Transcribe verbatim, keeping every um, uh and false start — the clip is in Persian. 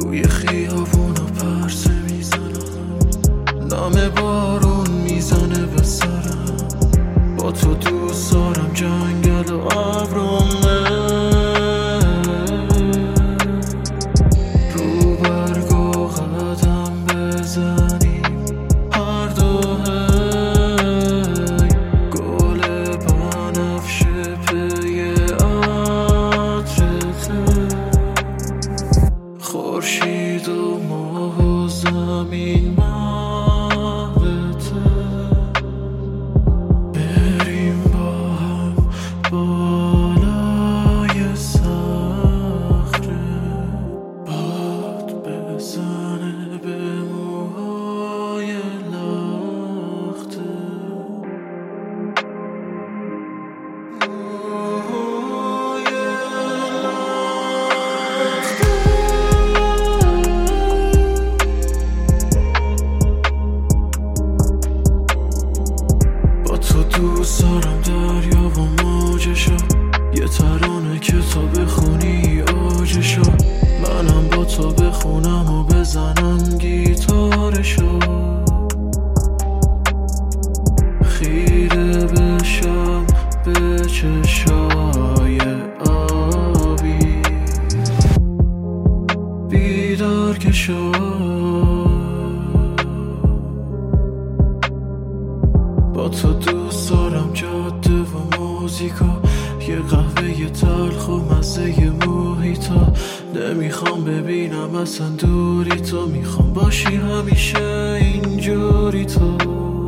توی خیابونا پرسه میزنم، نم بارون میزنه به سرم. با تو دوست دارم جنگل و ابرامه، رو برگا قدم بزنیم هر دو هی، گل بنفشه پی عطرته، خورشید و ماه و زمین محوته، بریم با هم بالای صخره، باد بزنه به موهای لخته. تو دوست دارم دریا و موجشو، یه ترانه که تو بخونی اوجشو، منم با تو بخونم و بزنم گیتارشو، خیره بشم به چشای آبی بیدار که شد. با تو دوست دارم جاده و موزیکا، یه قهوه یه تلخ و مزه یه موهیتا، نمیخوام ببینم اصلا دوری تو، میخوام باشی همیشه اینجوری تو.